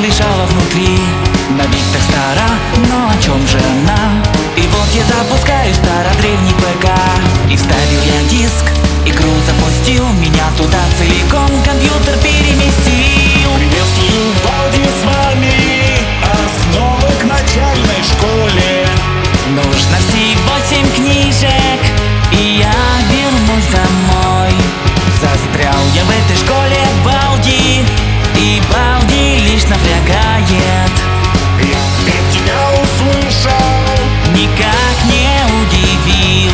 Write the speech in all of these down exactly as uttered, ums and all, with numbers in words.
лежала внутри. На вид так стара, но о чем же она? И вот я запускаю стародревний ПК, и вставил я диск, игру запустил, меня туда целиком компьютер переместил. Приветствую, Балди, с вами основы к начальной школе. Нужно всего семь книжек, и я вернусь домой. Застрял я в этой школе, Балди, и Балди лишь напрягает. Я опять тебя услышал, никак не удивил.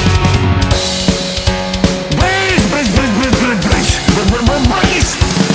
брысь, брысь, брысь, брысь, брысь, брысь, брысь, брысь, брысь.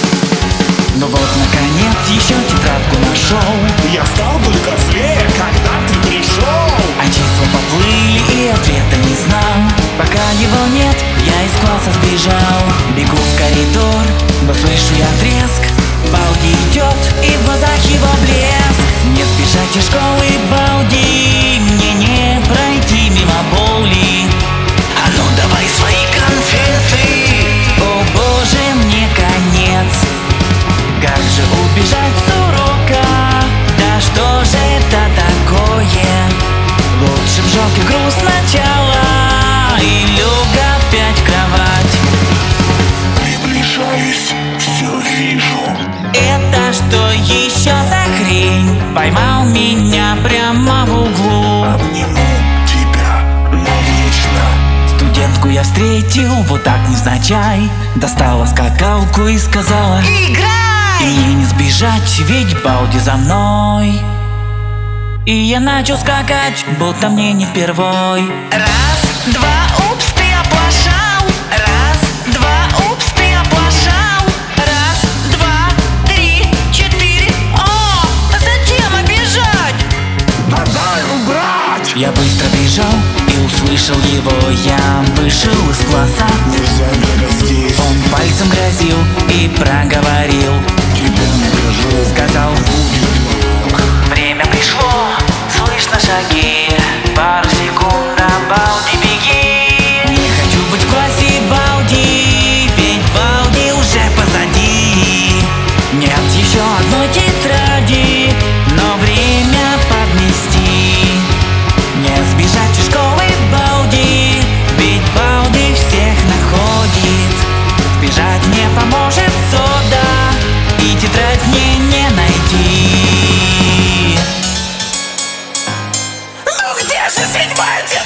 Ну вот, наконец, еще тетрадку нашел. Я стал только злее, когда ты пришел. А числа поплыли, и ответа не знал. Пока его нет, я из класса сбежал. Бегу в коридор, но слышу я треск. Балди идет, и в глазах его блеск. Не сбежать из школы, Балди, мне не пройти мимо боли. А ну давай свои конфеты. О боже, мне конец. Как же убежать с урока? Да что же это такое? Лучше б жалко игру сначала и лег опять в кровать. Приближаюсь, все вижу. Это что еще за хрень? Поймал меня прямо в углу. Обниму тебя навечно. Студентку я встретил вот так невзначай. Достала скакалку и сказала: Играй! и мне не сбежать, ведь Балди за мной. И я начал скакать, будто мне не впервой. Раз, два, упс, ты оплошал. Раз, два, упс, ты оплошал. Раз, два, три, четыре. О, зачем обижать? Да дай убрать. Я быстро бежал и услышал его. Я вышел из класса. Нельзя бегать здесь. Он пальцем грозил и проговорил: Тебя накажу. сказал, Будет урок. время пришло, слышно шаги. Пару секунд, а Балди, беги. Не хочу быть в классе, Балди, ведь Балди уже позади. Нет еще одной тетради, но время подмести. Не сбежать из школы, Балди, ведь Балди всех находит. Сбежать не поможет сода, и тетрадь мне не найти. Ну где же седьмая тетрадь?